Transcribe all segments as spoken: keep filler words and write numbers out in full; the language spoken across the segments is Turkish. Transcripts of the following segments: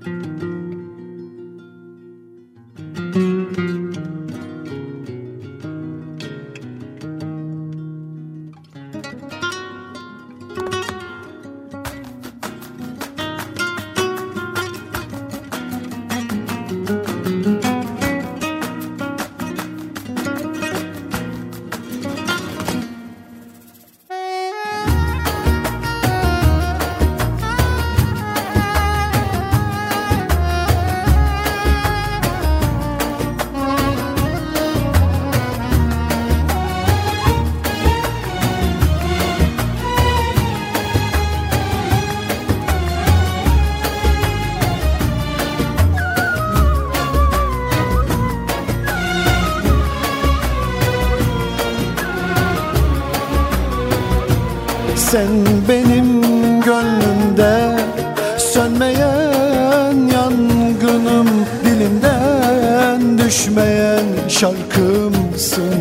Sen benim gönlümde sönmeyen yangınım, dilimden düşmeyen şarkımsın.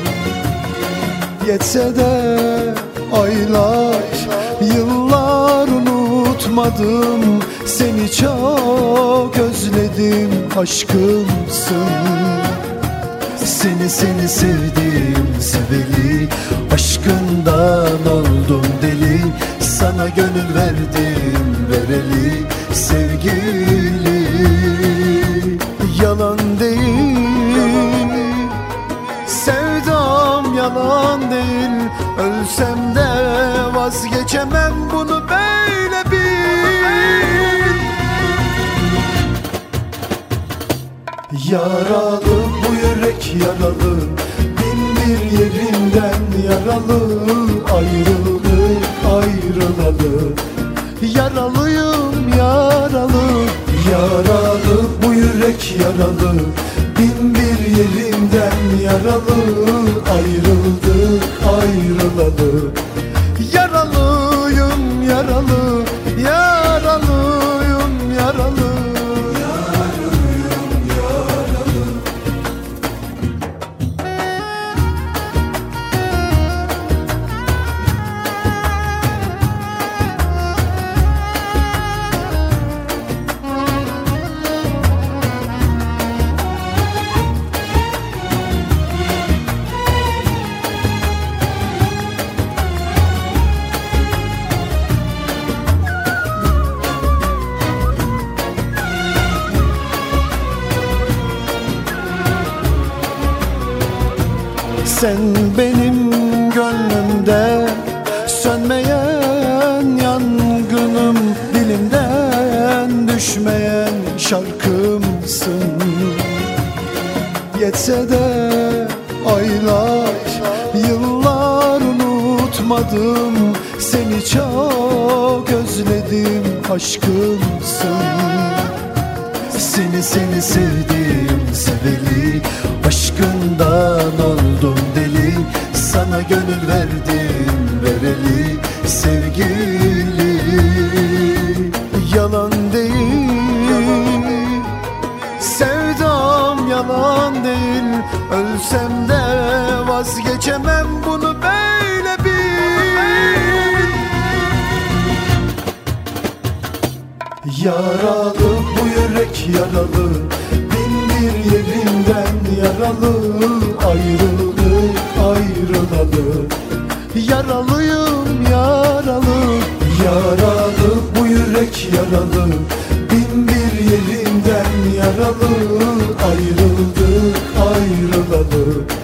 Yetse de aylar, yıllar unutmadım, seni çok özledim, aşkımsın. Seni seni sevdim seveli, aşkından oldum deli, sana gönül verdim vereli sevgili. Yalan değil, sevdam yalan değil, ölsem de vazgeçemem, bunu böyle bil. Yaralı bu yürek yaralı, bin bir yerinden yaralı, ayrıldık ayrılalı. Yaralıyım yaralı, yaralı bu yürek yaralı, bin bir yerinden yaralı, ayrıldık ayrılalı. Yaralıyım yaralı, yaralıyım yaralı. Sen benim gönlümde sönmeyen yangınım, dilimden düşmeyen şarkımsın. Yetse de aylar, yıllar unutmadım, seni çok özledim, aşkımsın. Seni seni sevdim seveli, aşkından oldum deli, sana gönül verdim vereli sevgili. Yalan değil, sevdam yalan değil, ölsem de vazgeçemem, bunu böyle bil. Yaralı bu yürek yaralı, bin bir yerinden yaralı, ayrıldık ayrılalı. Yaralıyım yaralı, yaralı bu yürek yaralı, bin bir yerinden yaralı, ayrıldık ayrılalı.